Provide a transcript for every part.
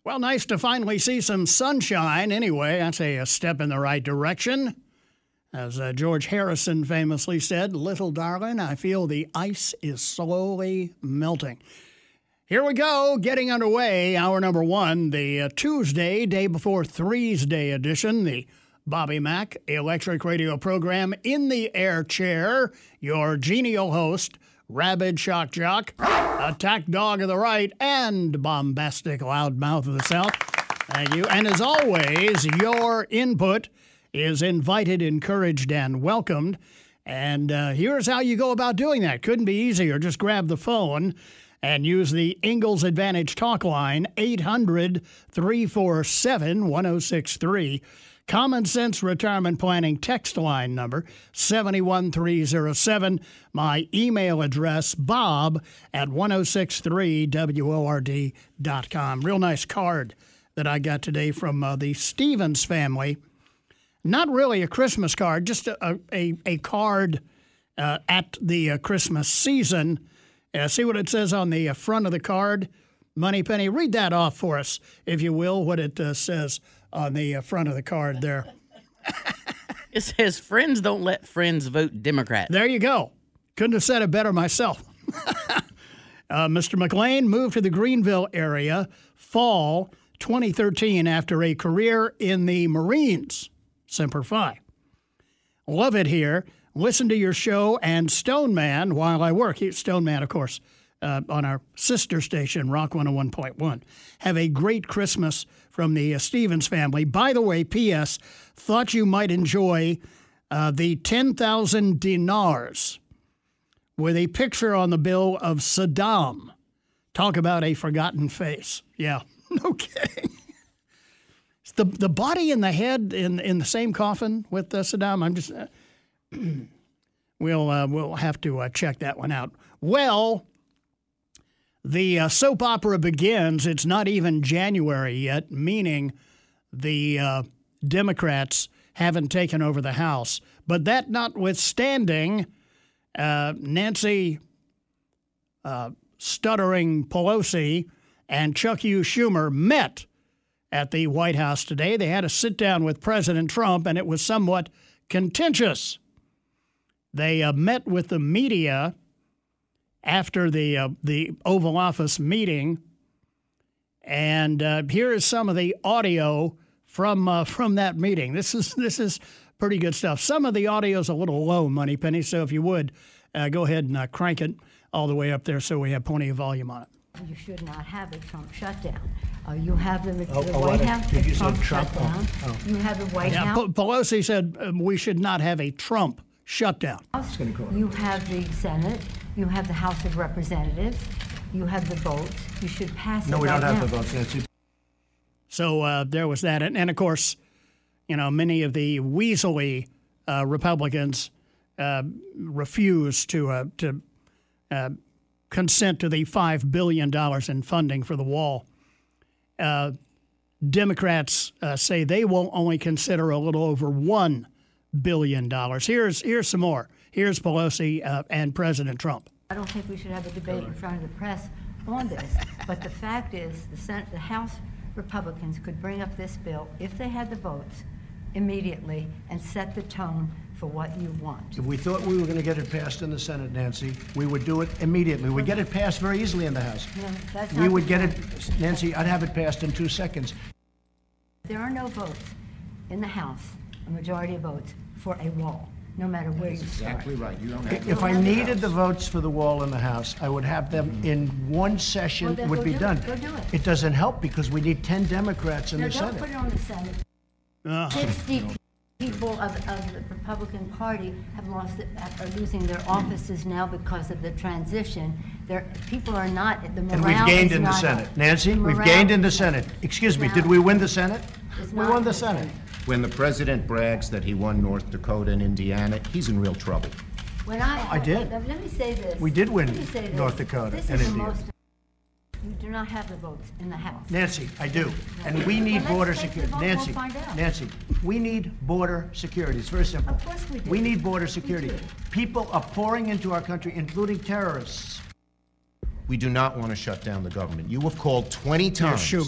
Well, nice to finally see some sunshine. Anyway, that's a step in the right direction. As George Harrison famously said, "Little darling, I feel the ice is slowly melting." Here we go, getting underway. Hour number one, the Tuesday, day before Threes Day edition, the Bobby Mack Electric Radio program. In the air chair, your genial host, Rabid Shock Jock, Attack Dog of the Right, and Bombastic Loudmouth of the South. Thank you. And as always, your input is invited, encouraged, and welcomed. And here's how you go about doing that. Couldn't be easier. Just grab the phone and use the Ingalls Advantage talk line, 800-347-1063. Common Sense Retirement Planning text line number, 71307. My email address, bob@1063word.com. Real nice card that I got today from the Stevens family. Not really a Christmas card, just a card at the Christmas season. See what it says on the front of the card? Moneypenny, read that off for us, if you will, what it says on the front of the card there. It says, "Friends don't let friends vote Democrat." There you go. Couldn't have said it better myself. Mr. McLean moved to the Greenville area fall 2013 after a career in the Marines. Semper Fi. Love it here. Listen to your show and Stone Man while I work. Stone Man, of course, on our sister station, Rock 101.1. Have a great Christmas from the Stevens family. By the way, P.S., thought you might enjoy the 10,000 dinars with a picture on the bill of Saddam. Talk about a forgotten face. Yeah, no kidding. The body and the head in the same coffin with Saddam. I'm just we'll have to check that one out. Well, the soap opera begins. It's not even January yet, meaning the Democrats haven't taken over the House. But that notwithstanding, Nancy stuttering Pelosi and Chuck Hughes Schumer met at the White House today. They had a sit-down with President Trump, and it was somewhat contentious. They met with the media after the Oval Office meeting, and here is some of the audio from that meeting. This is pretty good stuff. Some of the audio is a little low, Moneypenny, so if you would, go ahead and crank it all the way up there so we have plenty of volume on it. You should not have a Trump shutdown. You have the White House, the Trump shutdown. You have the White House. Pelosi said we should not have a Trump shutdown. You have the Senate. You have the House of Representatives. You have the votes. You should pass it right now. No, we don't have the votes, Nancy. So there was that. And of course, you know, many of the weaselly Republicans refused to consent to the $5 billion in funding for the wall. Democrats say they will only consider a little over $1 billion. Here's some more. Here's Pelosi and President Trump. I don't think we should have a debate in front of the press on this, but the fact is the House Republicans could bring up this bill, if they had the votes, immediately and set the tone for what you want. If we thought we were going to get it passed in the Senate, Nancy, we would do it immediately. We'd get it passed very easily in the House. No, that's we not would the get point. it, Nancy, I'd have it passed in 2 seconds. There are no votes in the House, a majority of votes, for a wall, no matter where you start. Exactly right. You don't have If I needed the votes for the wall in the House, I would have them in one session. Well, then would go be do done. it. Go do it. It doesn't help because we need 10 Democrats in No, the don't Senate. put it on the Senate. 60 people of the Republican Party are losing their offices now because of the transition. People are not, the morale And we've gained is in the not Senate. up. Nancy, The we've morale gained in the is Senate. Excuse me, Now- did we win the Senate? It's We not won in the the Senate. Senate. When the president brags that he won North Dakota and Indiana, he's in real trouble. When I did. Let me say this. We did win Let me say this. North Dakota This and is the Indiana. most. You do not have the votes in the House. Nancy, I do. And we need Well, border let's take the security. vote, we'll Nancy, find out. Nancy, we need border security. It's very simple. Of course we do. We need border security. do. People are pouring into our country, including terrorists. We do not want to shut down the government. You have called 20 times. Schumer.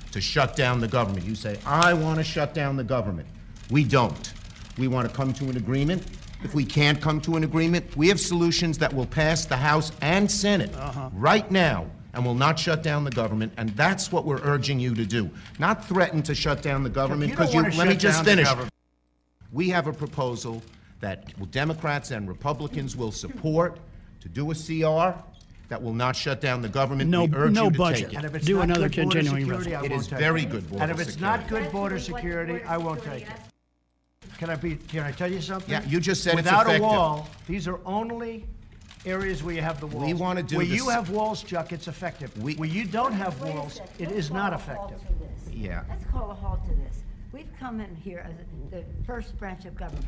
to shut down the government. You say, I want to shut down the government. We don't. We want to come to an agreement. If we can't come to an agreement, we have solutions that will pass the House and Senate right now and will not shut down the government, and that's what we're urging you to do. Not threaten to shut down the government, because let me just finish. We have a proposal that Democrats and Republicans will support to do a CR that will not shut down the government. No, we urge no you to budget. take it. And if it's Do not another good border continuing security, I It won't is take very good border And if it's security. not good border security, I won't take it. Can I tell you something? Yeah, you just said it's Without effective. a wall, these are only areas where you have the walls. We wanna do Where this- you have walls, Chuck, it's effective. Where you don't have Wait a walls, second. it Let's is not call a halt effective. to this. Yeah. Let's call a halt to this. We've come in here as the first branch of government,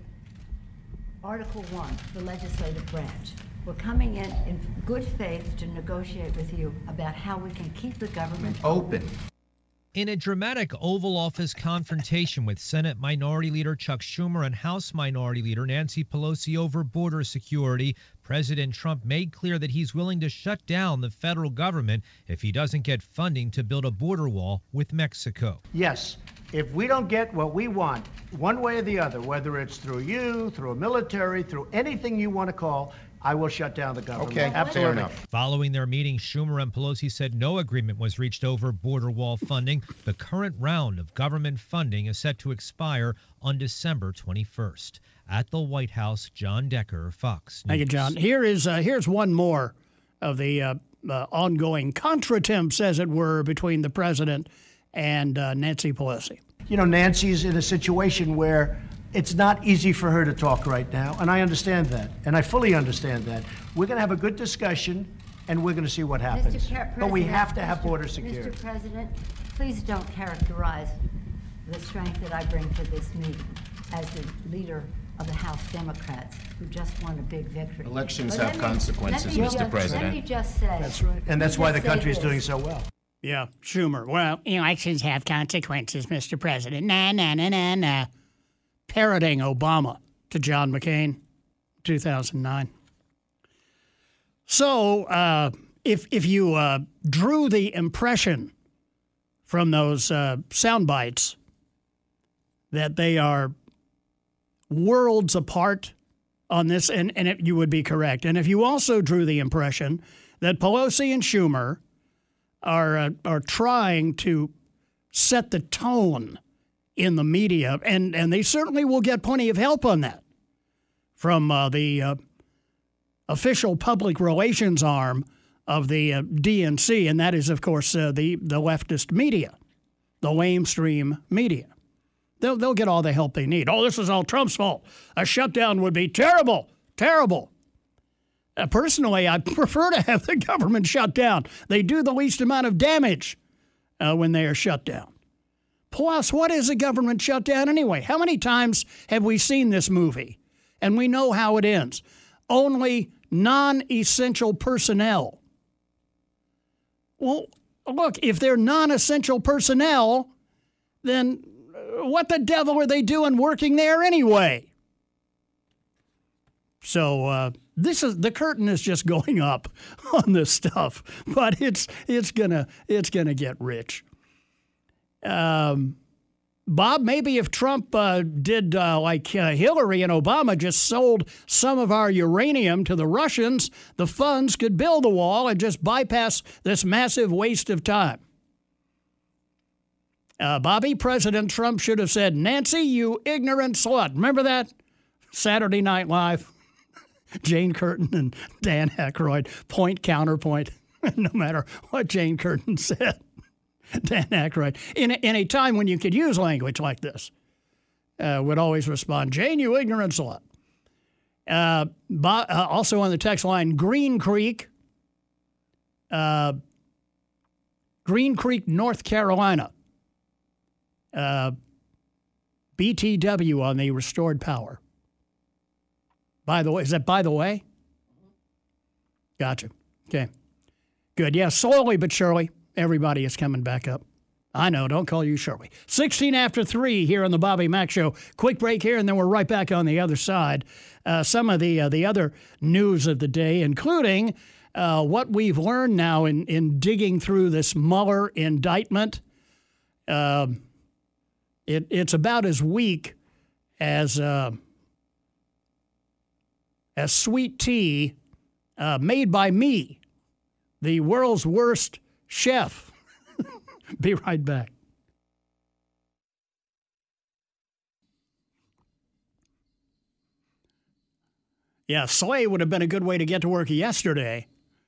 Article 1, the legislative branch. We're coming in good faith to negotiate with you about how we can keep the government Open. In a dramatic Oval Office confrontation with Senate Minority Leader Chuck Schumer and House Minority Leader Nancy Pelosi over border security, President Trump made clear that he's willing to shut down the federal government if he doesn't get funding to build a border wall with Mexico. Yes, if we don't get what we want, one way or the other, whether it's through you, through a military, through anything you want to call, I will shut down the government. Okay, Absolutely. fair enough. Following their meeting, Schumer and Pelosi said no agreement was reached over border wall funding. The current round of government funding is set to expire on December 21st. At the White House, John Decker, Fox News. Thank you, John. Here's one more of the ongoing contretemps, as it were, between the president and Nancy Pelosi. You know, Nancy's in a situation where it's not easy for her to talk right now, and I understand that, and I fully understand that. We're going to have a good discussion, and we're going to see what happens. But we have to have border security. Mr. President, please don't characterize the strength that I bring to this meeting as the leader of the House Democrats who just won a big victory. Elections But have let me- consequences, let me Mr. just- President. Let me just say. That's right. And that's why the let me just country is say doing this. so well. Yeah, Schumer. Well, elections have consequences, Mr. President. Nah. Parroting Obama to John McCain, 2009. So, if you drew the impression from those sound bites that they are worlds apart on this, and you would be correct. And if you also drew the impression that Pelosi and Schumer are trying to set the tone in the media, and they certainly will get plenty of help on that from the official public relations arm of the DNC, and that is, of course, the leftist media, the lamestream media. They'll get all the help they need. Oh, this is all Trump's fault. A shutdown would be terrible, terrible. Personally, I prefer to have the government shut down. They do the least amount of damage when they are shut down. Plus, what is a government shutdown anyway? How many times have we seen this movie? And we know how it ends. Only non-essential personnel. Well, look, if they're non-essential personnel, then what the devil are they doing working there anyway? So the curtain is just going up on this stuff, but it's gonna get rich. Bob, maybe if Trump did like Hillary and Obama, just sold some of our uranium to the Russians, the funds could build the wall and just bypass this massive waste of time. Bobby, President Trump should have said, Nancy, you ignorant slut. Remember that? Saturday Night Live. Jane Curtin and Dan Aykroyd, point, counterpoint, no matter what Jane Curtin said. Dan Aykroyd, in a time when you could use language like this, would always respond, Jane, you ignorant slut. Also on the text line, Green Creek, North Carolina. BTW on the restored power. By the way, is that by the way? Gotcha. Okay. Good. Yeah, slowly but surely, everybody is coming back up. I know, don't call you Shirley. 16 after 3 here on the Bobby Mack Show. Quick break here, and then we're right back on the other side. Some of the other news of the day, including what we've learned now in digging through this Mueller indictment. It's about as weak as sweet tea made by me, the world's worst chef. Be right back. Yeah, soy would have been a good way to get to work yesterday.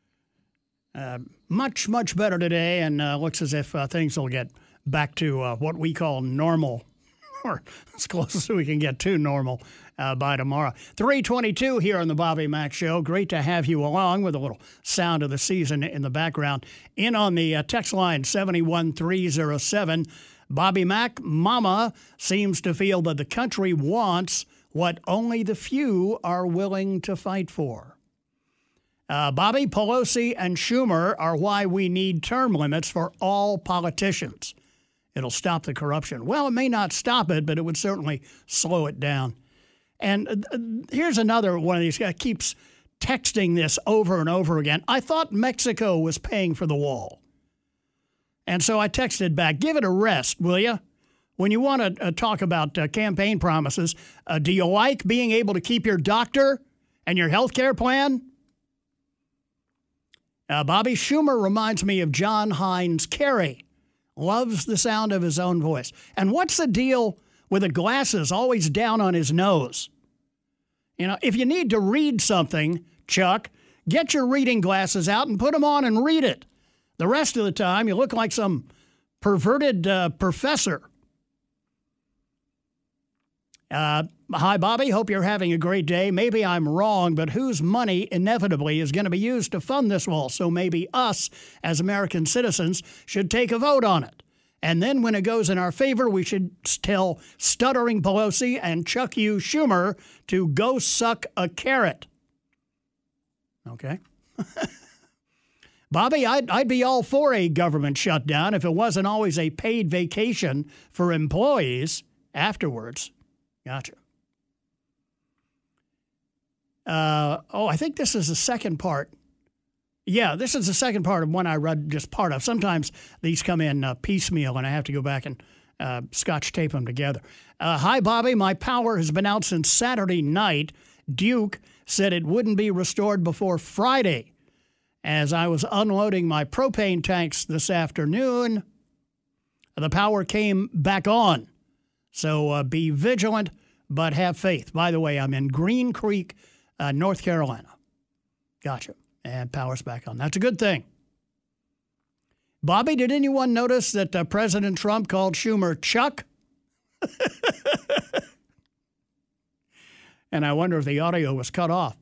Much, much better today, and looks as if things will get back to what we call normal, or as close as we can get to normal by tomorrow. 3:22 here on the Bobby Mack Show. Great to have you along with a little sound of the season in the background. In on the text line 71307, Bobby Mack, Mama seems to feel that the country wants what only the few are willing to fight for. Bobby, Pelosi, and Schumer are why we need term limits for all politicians. It'll stop the corruption. Well, it may not stop it, but it would certainly slow it down. And here's another one of these guys keeps texting this over and over again. I thought Mexico was paying for the wall. And so I texted back, give it a rest, will you? When you want to talk about campaign promises, do you like being able to keep your doctor and your health care plan? Bobby, Schumer reminds me of John Hines Carey. Loves the sound of his own voice. And what's the deal with the glasses always down on his nose? You know, if you need to read something, Chuck, get your reading glasses out and put them on and read it. The rest of the time, you look like some perverted professor. Hi, Bobby. Hope you're having a great day. Maybe I'm wrong, but whose money inevitably is going to be used to fund this wall? So maybe us, as American citizens, should take a vote on it. And then when it goes in our favor, we should tell stuttering Pelosi and Chuck U. Schumer to go suck a carrot. Okay. Bobby, I'd be all for a government shutdown if it wasn't always a paid vacation for employees afterwards. Gotcha. I think this is the second part. Yeah, this is the second part of one I read just part of. Sometimes these come in piecemeal, and I have to go back and scotch tape them together. Hi, Bobby. My power has been out since Saturday night. Duke said it wouldn't be restored before Friday. As I was unloading my propane tanks this afternoon, the power came back on. So be vigilant, but have faith. By the way, I'm in Green Creek, North Carolina. Gotcha. And power's back on. That's a good thing. Bobby, did anyone notice that President Trump called Schumer Chuck? And I wonder if the audio was cut off.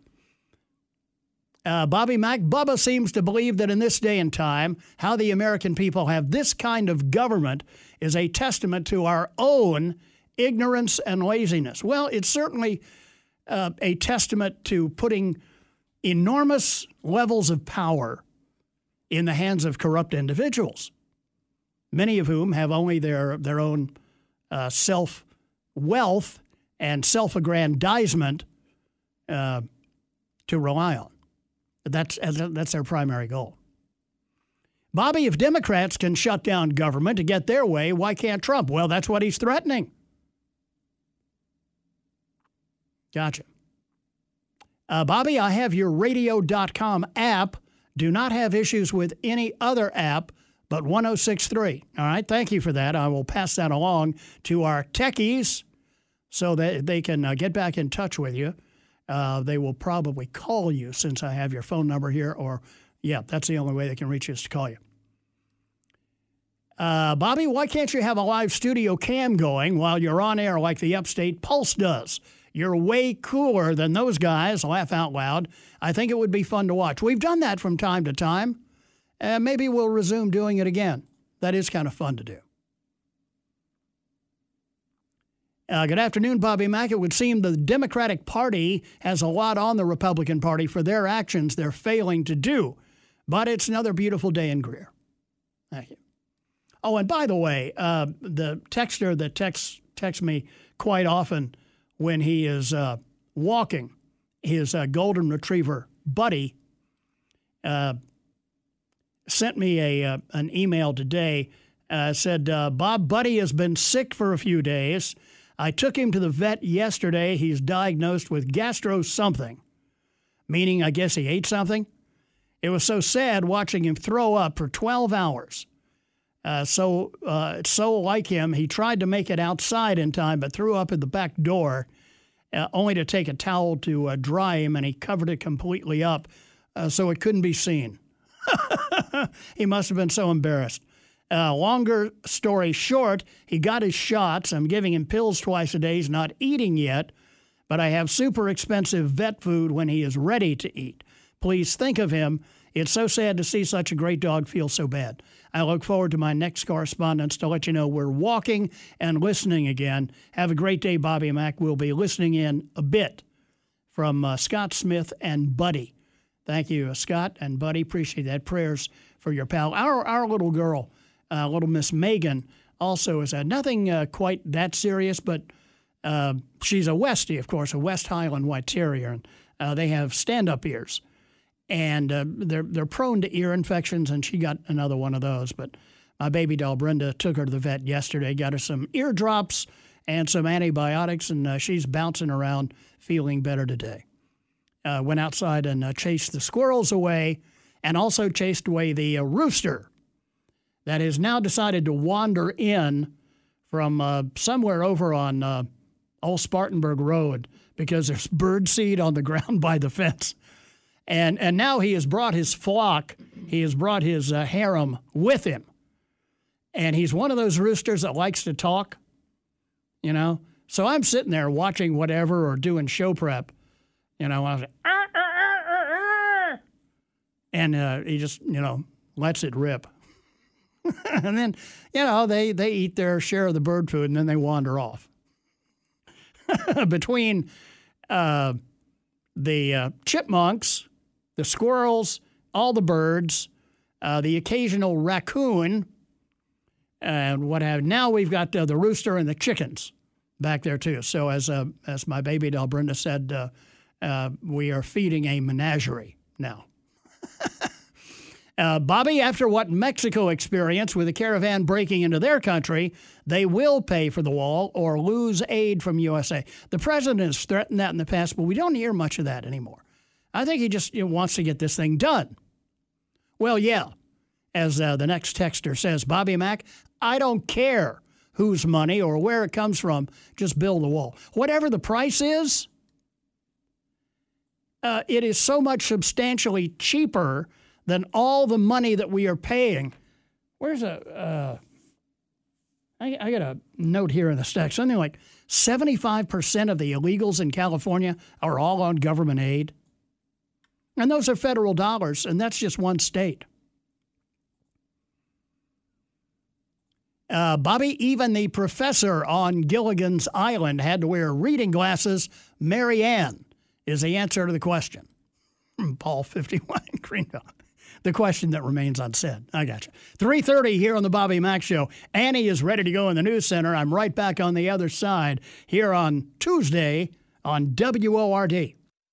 Bobby Mack, Bubba seems to believe that in this day and time, how the American people have this kind of government is a testament to our own ignorance and laziness. Well, it's certainly a testament to putting enormous levels of power in the hands of corrupt individuals, many of whom have only their own self-wealth and self-aggrandizement to rely on. That's their primary goal. Bobby, if Democrats can shut down government to get their way, why can't Trump? Well, that's what he's threatening. Gotcha. Bobby, I have your radio.com app. Do not have issues with any other app but 106.3. All right, thank you for that. I will pass that along to our techies so that they can get back in touch with you. They will probably call you since I have your phone number here, or, yeah, that's the only way they can reach you is to call you. Bobby, why can't you have a live studio cam going while you're on air like the Upstate Pulse does? You're way cooler than those guys. Laugh out loud. I think it would be fun to watch. We've done that from time to time. Maybe we'll resume doing it again. That is kind of fun to do. Good afternoon, Bobby Mack. It would seem the Democratic Party has a lot on the Republican Party for their actions they're failing to do. But it's another beautiful day in Greer. Thank you. Oh, and by the way, the texter that texts me quite often when he is walking his golden retriever buddy sent me an email today Said, Bob, Buddy has been sick for a few days. I took him to the vet yesterday. He's diagnosed with gastro something, meaning I guess he ate something. It was so sad watching him throw up for 12 hours. So like him, he tried to make it outside in time, but threw up at the back door, only to take a towel to dry him, and he covered it completely up so it couldn't be seen. He must have been so embarrassed. Longer story short, he got his shots. I'm giving him pills twice a day. He's not eating yet, but I have super expensive vet food when he is ready to eat. Please think of him. It's so sad to see such a great dog feel so bad. I look forward to my next correspondence to let you know we're walking and listening again. Have a great day, Bobby Mack. We'll be listening in a bit from Scott Smith and Buddy. Thank you, Scott and Buddy. Appreciate that. Prayers for your pal. Our little girl, little Miss Megan, also has had nothing quite that serious, but she's a Westie, of course, a West Highland White Terrier, and they have stand-up ears. And they're prone to ear infections, and she got another one of those. But my baby doll, Brenda, took her to the vet yesterday, got her some ear drops and some antibiotics, and she's bouncing around, feeling better today. Went outside and chased the squirrels away, and also chased away the rooster that has now decided to wander in from somewhere over on Old Spartanburg Road because there's bird seed on the ground by the fence. And now he has brought his flock, he has brought his harem with him. And he's one of those roosters that likes to talk, you know. So I'm sitting there watching whatever or doing show prep, you know. I was like, and he just, you know, lets it rip. And then, you know, they eat their share of the bird food and then they wander off. Between the chipmunks, the squirrels, all the birds, the occasional raccoon, and what have. Now we've got the rooster and the chickens back there too. So as my baby doll Brenda said, we are feeding a menagerie now. Bobby, after what Mexico experienced with a caravan breaking into their country, they will pay for the wall or lose aid from USA. The president has threatened that in the past, but we don't hear much of that anymore. I think he just wants to get this thing done. Well, yeah, as the next texter says, Bobby Mack, I don't care whose money or where it comes from, just build the wall. Whatever the price is, it is so much substantially cheaper than all the money that we are paying. Where's I got a note here in the stack. Something like 75% of the illegals in California are all on government aid. And those are federal dollars, and that's just one state. Bobby, even the professor on Gilligan's Island had to wear reading glasses. Mary Ann is the answer to the question. Paul 51 in Greenville. The question that remains unsaid. I got you. 3:30 here on the Bobby Mack Show. Annie is ready to go in the news center. I'm right back on the other side here on Tuesday on WORD.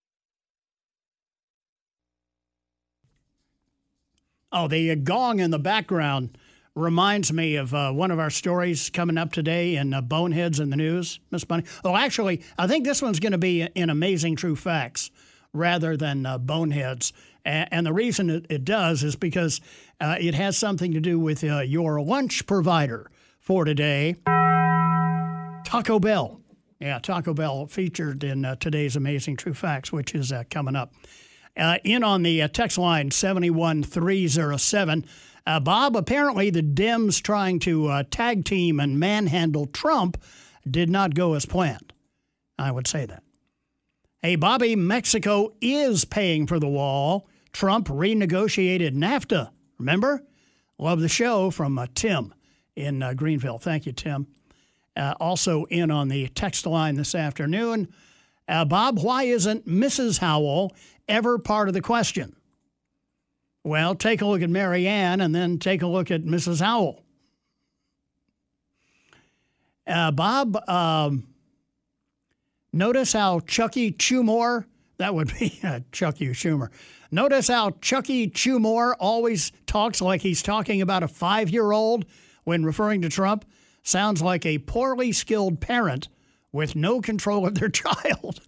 Oh, the gong in the background reminds me of one of our stories coming up today in Boneheads in the News, Miss Bunny. Oh, actually, I think this one's going to be in Amazing True Facts rather than Boneheads. And the reason it does is because it has something to do with your lunch provider for today, Taco Bell. Yeah, Taco Bell featured in today's Amazing True Facts, which is coming up. In on the text line 71307. Bob, apparently the Dems trying to tag team and manhandle Trump did not go as planned. I would say that. Hey, Bobby, Mexico is paying for the wall. Trump renegotiated NAFTA. Remember? Love the show from Tim in Greenville. Thank you, Tim. Also in on the text line this afternoon. Bob, why isn't Mrs. Howell ever part of the question? Well, take a look at Mary Ann and then take a look at Mrs. Howell. Bob, notice how Chucky Schumer, that would be Chucky Schumer. Notice how Chucky Schumer always talks like he's talking about a 5-year-old when referring to Trump sounds like a poorly skilled parent with no control of their child.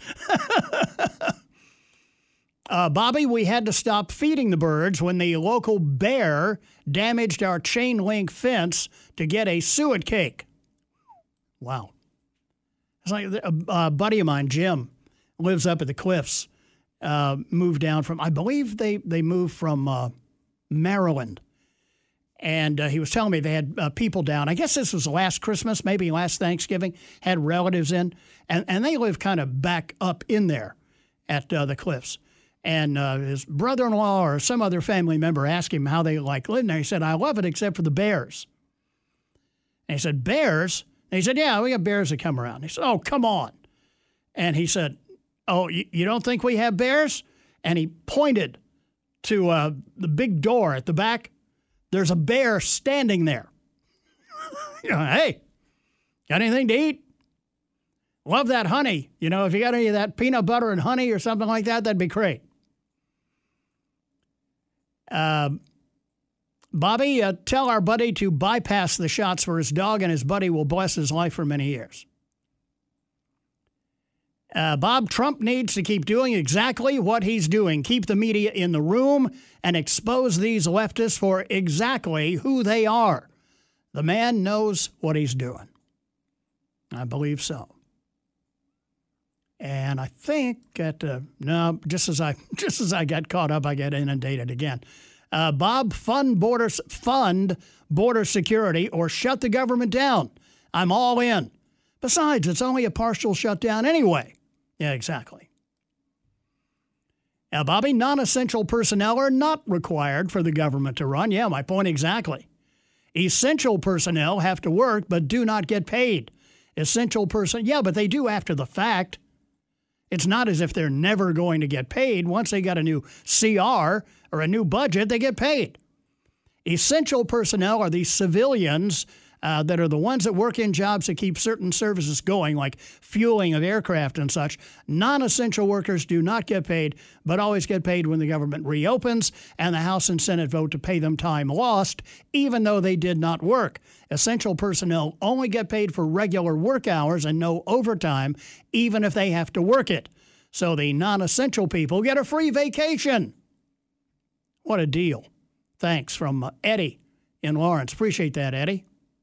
Bobby, we had to stop feeding the birds when the local bear damaged our chain link fence to get a suet cake. Wow. It's like a buddy of mine, Jim, lives up at the Cliffs, moved down from, I believe they moved from Maryland. And he was telling me they had people down. I guess this was last Christmas, maybe last Thanksgiving, had relatives in. And they live kind of back up in there at the Cliffs. And his brother-in-law or some other family member asked him how they like living there. He said, I love it except for the bears. And he said, bears? And he said, yeah, we got bears that come around. He said, oh, come on. And he said, oh, you don't think we have bears? And he pointed to the big door at the back. There's a bear standing there. Hey, got anything to eat? Love that honey. You know, if you got any of that peanut butter and honey or something like that, that'd be great. Bobby, tell our buddy to bypass the shots for his dog, and his buddy will bless his life for many years. Bob, Trump needs to keep doing exactly what he's doing. Keep the media in the room and expose these leftists for exactly who they are. The man knows what he's doing. I believe so. And I think just as I got caught up, I get inundated again. Bob, fund border security or shut the government down. I'm all in. Besides, it's only a partial shutdown anyway. Yeah, exactly. Now, Bobby, non-essential personnel are not required for the government to run. Yeah, my point exactly. Essential personnel have to work but do not get paid. Essential personnel, yeah, but they do after the fact. It's not as if they're never going to get paid. Once they got a new CR or a new budget, they get paid. Essential personnel are the civilians that are the ones that work in jobs that keep certain services going, like fueling of aircraft and such. Non-essential workers do not get paid, but always get paid when the government reopens and the House and Senate vote to pay them time lost, even though they did not work. Essential personnel only get paid for regular work hours and no overtime, even if they have to work it. So the non-essential people get a free vacation. What a deal. Thanks from Eddie in Lawrence. Appreciate that, Eddie.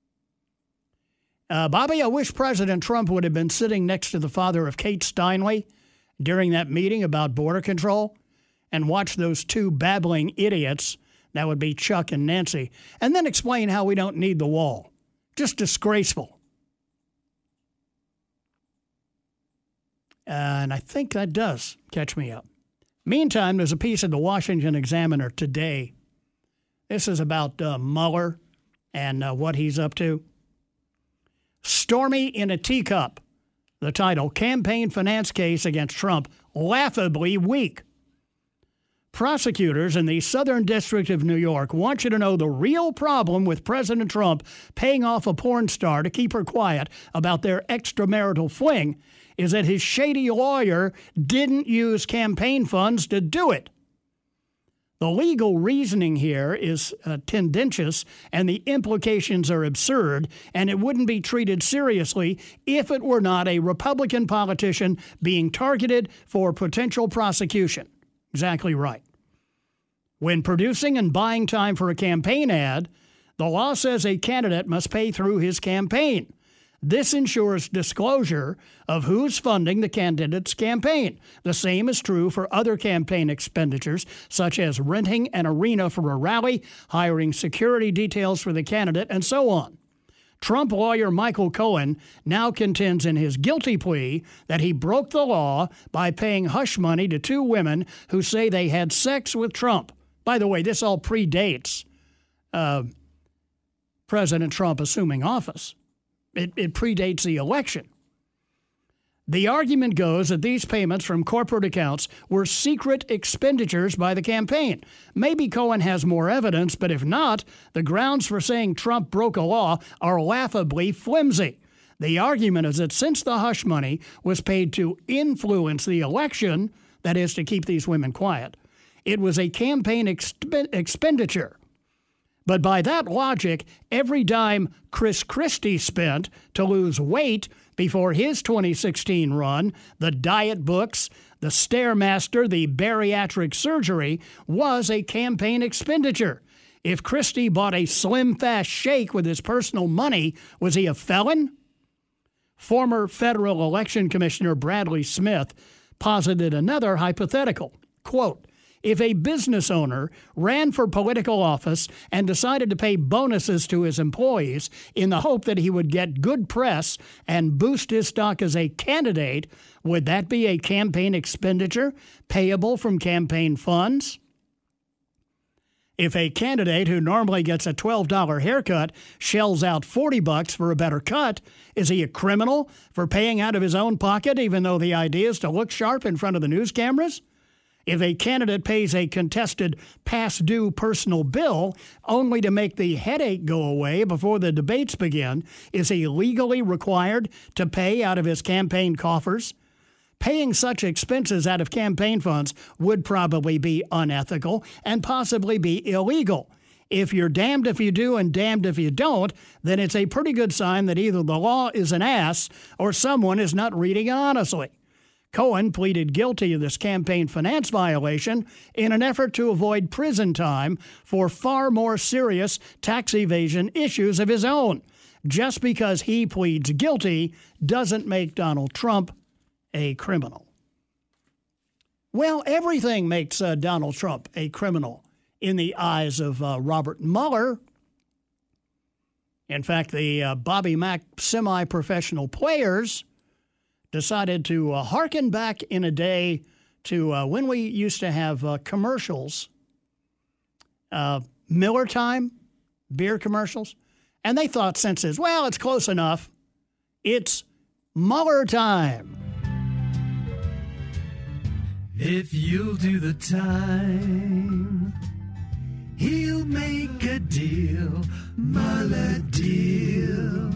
Bobby, I wish President Trump would have been sitting next to the father of Kate Steinle during that meeting about border control and watch those two babbling idiots, that would be Chuck and Nancy, and then explain how we don't need the wall. Just disgraceful. And I think that does catch me up. Meantime, there's a piece in the Washington Examiner today. This is about Mueller and what he's up to. Stormy in a teacup. The title, Campaign Finance Case Against Trump, Laughably Weak. Prosecutors in the Southern District of New York want you to know the real problem with President Trump paying off a porn star to keep her quiet about their extramarital fling is that his shady lawyer didn't use campaign funds to do it. The legal reasoning here is tendentious, and the implications are absurd, and it wouldn't be treated seriously if it were not a Republican politician being targeted for potential prosecution. Exactly right. When producing and buying time for a campaign ad, the law says a candidate must pay through his campaign. This ensures disclosure of who's funding the candidate's campaign. The same is true for other campaign expenditures, such as renting an arena for a rally, hiring security details for the candidate, and so on. Trump lawyer Michael Cohen now contends in his guilty plea that he broke the law by paying hush money to two women who say they had sex with Trump. By the way, this all predates President Trump assuming office. It predates the election. The argument goes that these payments from corporate accounts were secret expenditures by the campaign. Maybe Cohen has more evidence, but if not, the grounds for saying Trump broke a law are laughably flimsy. The argument is that since the hush money was paid to influence the election, that is, to keep these women quiet, it was a campaign expenditure. But by that logic, every dime Chris Christie spent to lose weight before his 2016 run, the diet books, the Stairmaster, the bariatric surgery, was a campaign expenditure. If Christie bought a Slim Fast Shake with his personal money, was he a felon? Former federal election commissioner Bradley Smith posited another hypothetical. Quote, if a business owner ran for political office and decided to pay bonuses to his employees in the hope that he would get good press and boost his stock as a candidate, would that be a campaign expenditure payable from campaign funds? If a candidate who normally gets a $12 haircut shells out $40 for a better cut, is he a criminal for paying out of his own pocket even though the idea is to look sharp in front of the news cameras? If a candidate pays a contested past-due personal bill only to make the headache go away before the debates begin, is he legally required to pay out of his campaign coffers? Paying such expenses out of campaign funds would probably be unethical and possibly be illegal. If you're damned if you do and damned if you don't, then it's a pretty good sign that either the law is an ass or someone is not reading it honestly. Cohen pleaded guilty of this campaign finance violation in an effort to avoid prison time for far more serious tax evasion issues of his own. Just because he pleads guilty doesn't make Donald Trump a criminal. Well, everything makes Donald Trump a criminal in the eyes of Robert Mueller. In fact, the Bobby Mack semi-professional players decided to hearken back in a day to when we used to have commercials, Miller Time, beer commercials, and they thought since it's close enough, it's Mueller time. If you'll do the time, he'll make a deal, Mueller deal.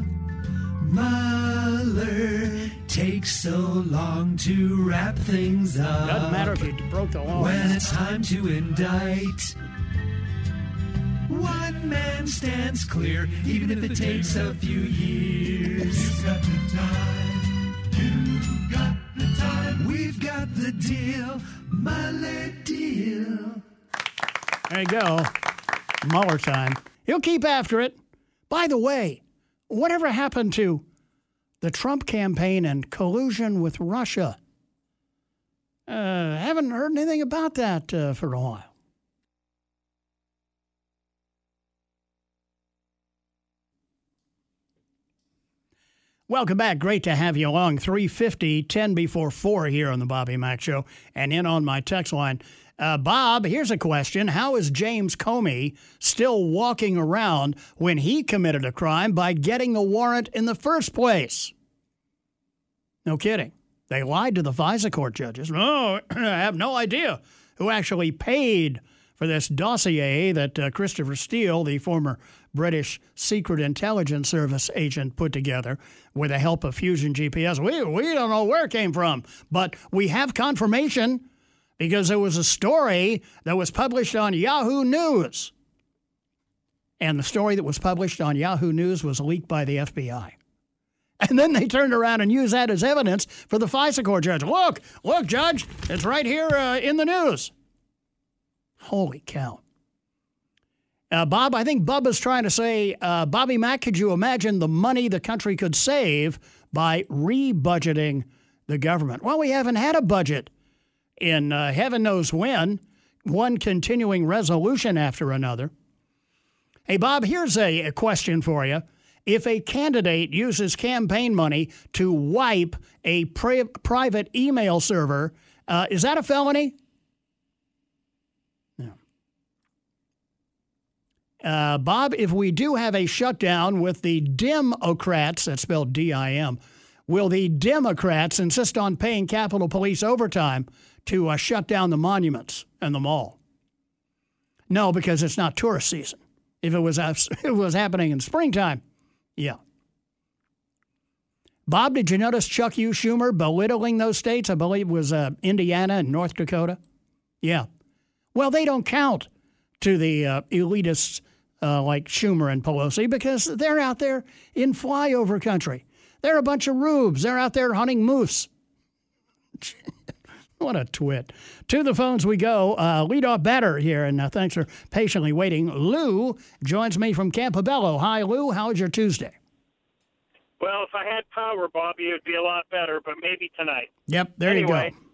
Mueller takes so long to wrap things up. Doesn't matter if you broke the law. When it's time to indict, one man stands clear, even if it takes a few years. You've got the time. You've got the time. We've got the deal. Mueller deal. There you go. Mueller time. He'll keep after it. By the way, whatever happened to the Trump campaign and collusion with Russia? Haven't heard anything about that for a while. Welcome back. Great to have you along. 3:50, 10 before 4 here on the Bobby Mack Show. And in on my text line, Bob, here's a question. How is James Comey still walking around when he committed a crime by getting a warrant in the first place? No kidding. They lied to the FISA court judges. No, I have no idea who actually paid for this dossier that Christopher Steele, the former British Secret Intelligence Service agent, put together with the help of Fusion GPS. We don't know where it came from, but we have confirmation because there was a story that was published on Yahoo News. And the story that was published on Yahoo News was leaked by the FBI. And then they turned around and used that as evidence for the FISA court judge. Look, Judge, it's right here in the news. Holy cow. Bob, I think Bubba's trying to say, Bobby Mack, could you imagine the money the country could save by re-budgeting the government? Well, we haven't had a budget in heaven knows when, one continuing resolution after another. Hey, Bob, here's a question for you. If a candidate uses campaign money to wipe a private email server, is that a felony? No. Bob, if we do have a shutdown with the Democrats, that's spelled D-I-M, will the Democrats insist on paying Capitol Police overtime to shut down the monuments and the mall? No, because it's not tourist season. If it was happening in springtime, yeah. Bob, did you notice Chuck U. Schumer belittling those states? I believe it was Indiana and North Dakota. Yeah. Well, they don't count to the elitists' like Schumer and Pelosi, because they're out there in flyover country. They're a bunch of rubes. They're out there hunting moose. What a twit. To the phones we go. Leadoff batter here, and thanks for patiently waiting. Lou joins me from Campobello. Hi, Lou. How was your Tuesday? Well, if I had power, Bobby, it would be a lot better, but maybe tonight. Yep, there anyway, you go.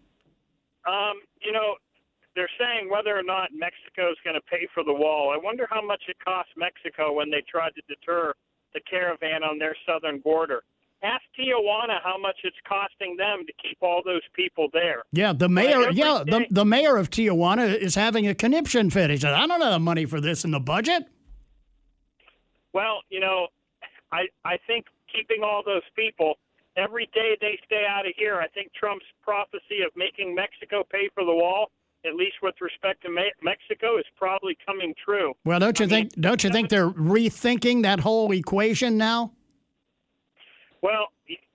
They're saying whether or not Mexico is going to pay for the wall. I wonder how much it cost Mexico when they tried to deter the caravan on their southern border. Ask Tijuana how much it's costing them to keep all those people there. Yeah, the mayor. The mayor of Tijuana is having a conniption fit. He said, "I don't have the money for this in the budget." Well, I think keeping all those people every day they stay out of here. I think Trump's prophecy of making Mexico pay for the wall, at least with respect to Mexico, is probably coming true. Well, don't you think they're rethinking that whole equation now? Well,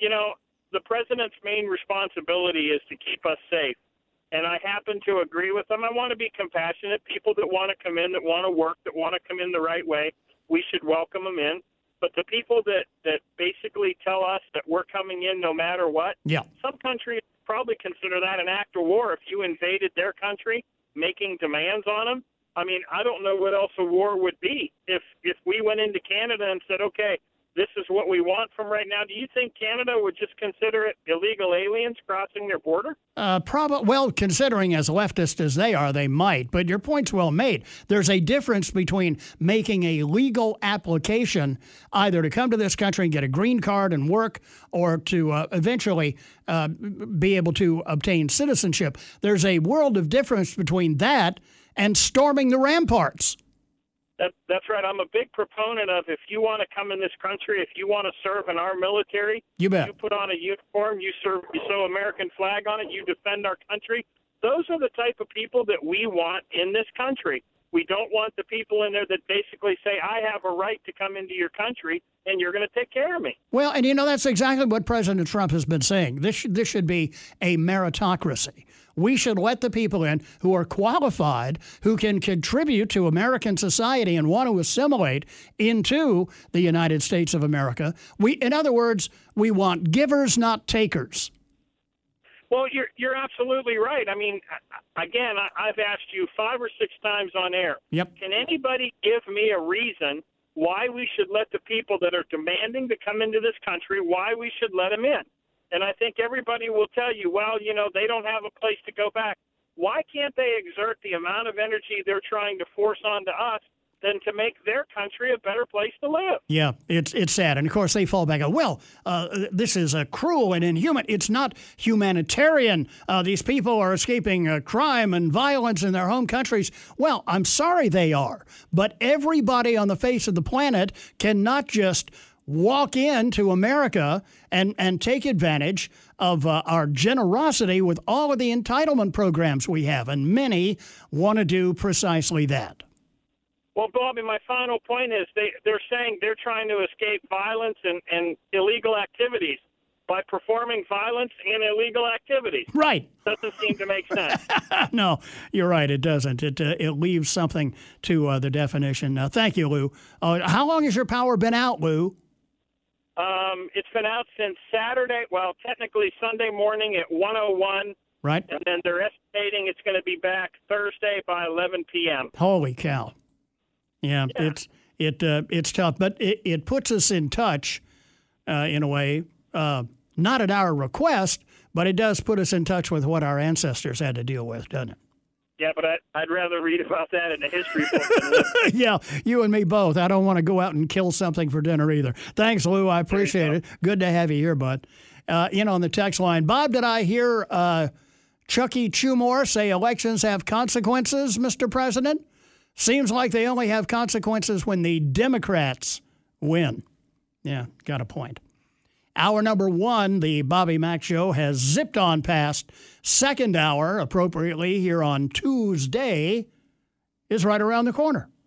the president's main responsibility is to keep us safe. And I happen to agree with them. I want to be compassionate. People that want to come in, that want to work, that want to come in the right way, we should welcome them in. But the people that basically tell us that we're coming in no matter what, some countries probably consider that an act of war if you invaded their country, making demands on them. I mean, I don't know what else a war would be. If we went into Canada and said, okay, this is what we want from right now, do you think Canada would just consider it illegal aliens crossing their border? Well, considering as leftist as they are, they might. But your point's well made. There's a difference between making a legal application either to come to this country and get a green card and work, or to eventually be able to obtain citizenship. There's a world of difference between that and storming the ramparts. That's right. I'm a big proponent of, if you want to come in this country, if you want to serve in our military, you bet. You put on a uniform, you sew American flag on it, you defend our country. Those are the type of people that we want in this country. We don't want the people in there that basically say, I have a right to come into your country and you're going to take care of me. Well, and that's exactly what President Trump has been saying. This should be a meritocracy. We should let the people in who are qualified, who can contribute to American society and want to assimilate into the United States of America. In other words, we want givers, not takers. Well, you're absolutely right. I mean, again, I've asked you 5 or 6 times on air. Yep. Can anybody give me a reason why we should let the people that are demanding to come into this country, why we should let them in? And I think everybody will tell you, well, they don't have a place to go back. Why can't they exert the amount of energy they're trying to force onto us than to make their country a better place to live? Yeah, it's sad. And, of course, they fall back on, this is cruel and inhuman. It's not humanitarian. These people are escaping crime and violence in their home countries. Well, I'm sorry they are. But everybody on the face of the planet cannot just walk into America and take advantage of our generosity with all of the entitlement programs we have. And many want to do precisely that. Well, Bobby, my final point is they're saying they're trying to escape violence and illegal activities by performing violence and illegal activities. Right. Doesn't seem to make sense. No, you're right. It doesn't. It leaves something to the definition. Thank you, Lou. How long has your power been out, Lou? It's been out since Saturday. Well, technically Sunday morning at 1:01. Right. And then they're estimating it's going to be back Thursday by 11 p.m. Holy cow. Yeah. It's tough, but it puts us in touch in a way, not at our request, but it does put us in touch with what our ancestors had to deal with, doesn't it? Yeah, but I'd rather read about that in a history book. Yeah, you and me both. I don't want to go out and kill something for dinner either. Thanks, Lou. I appreciate it. Good to have you here, bud. On the text line, Bob, did I hear Chucky Chumore say elections have consequences, Mr. President? Seems like they only have consequences when the Democrats win. Yeah, got a point. Hour number 1, the Bobby Mack Show, has zipped on past. Second hour, appropriately, here on Tuesday, is right around the corner.